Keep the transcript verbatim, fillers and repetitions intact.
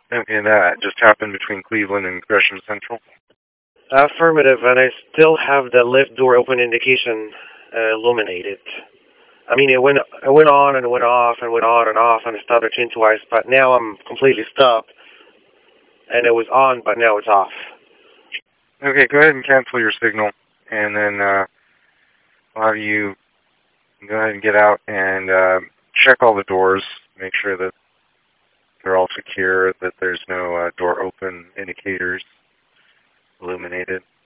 And, and that just happened between Cleveland and Gresham Central? Affirmative, and I still have the lift door open indication uh, illuminated. I mean, it went it went on and it went off and went on and off, and it started again twice, but now I'm completely stopped. And it was on, but now it's off. Okay, go ahead and cancel your signal, and then uh, I'll have you go ahead and get out and uh, check all the doors, make sure that they're all secure, that there's no uh, door open indicators illuminated.